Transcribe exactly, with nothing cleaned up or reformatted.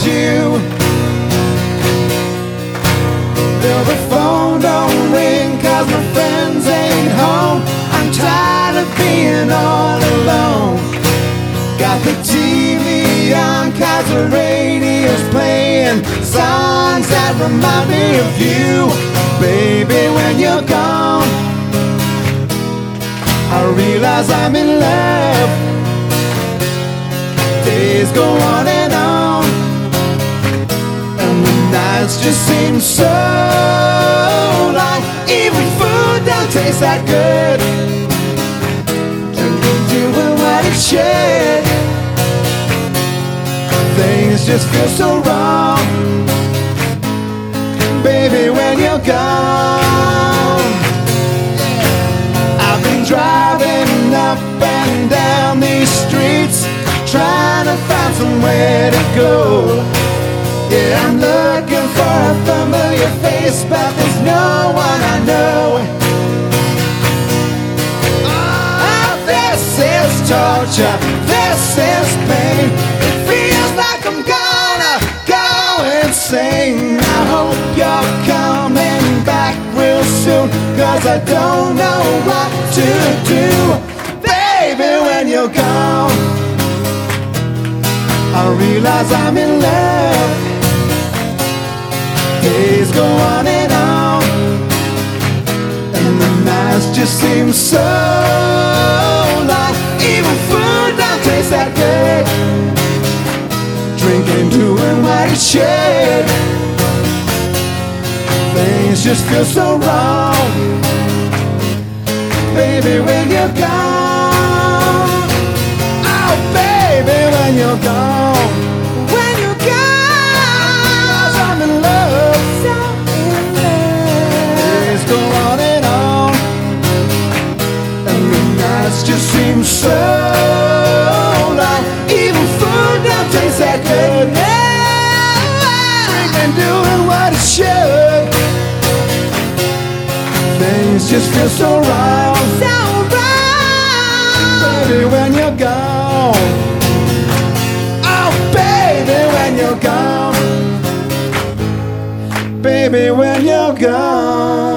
you. Till the phone don't ring 'cause my friends ain't home. I'm tired of being all alone. Got the T V on 'cause the radio's playing songs that remind me of you. Baby, when you're gone, I realize I'm in love. Days go on and on, and the nights just seem so long. Even food don't taste that good. Drinking doing what it should. Things just feel so wrong, baby, when you're gone. I've been driving up and down these streets, trying to find somewhere to go. Yeah, I'm looking for a familiar face, but there's no one I know. Oh, this is torture, this is pain. It feels like I'm gonna go insane. I hope you're coming back real soon, 'cause I don't know what to do. Baby, when you're gone, I realize I'm in love. Days go on and on, and the nights just seem so long. Even food don't taste that good. Drinking, doing what it should. Things just feel so wrong, baby, when you're gone. Oh, baby, when you're gone. When you're gone, I'm in love. So in love. Days go on and on, and the nights just seem so long. Even food don't taste that good. Drinking, doing what it should. Things just feel so wrong, so wrong, baby, when you're gone. Oh, baby, when you're gone. Baby, when you're gone.